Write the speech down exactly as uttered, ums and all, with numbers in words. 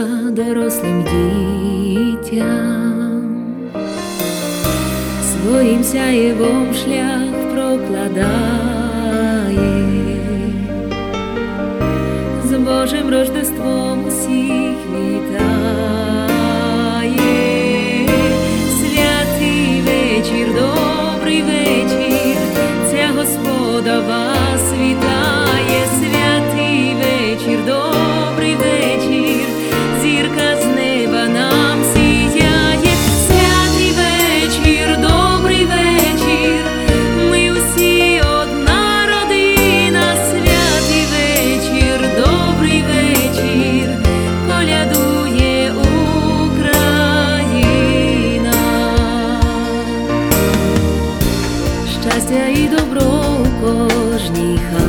дорослим дітям, своїм сяєвом шлях прокладає, з Божим Рождеством усіх вітає. Святий вечір, добрий вечір, ця Господа вас вітає. Святий вечір, добрий вечір, зірка з неба нам сіяє. Святий вечір, добрий вечір, ми усі одна родина. Святий вечір, добрий вечір, колядує Україна. Щастя і добро у кожній хаті,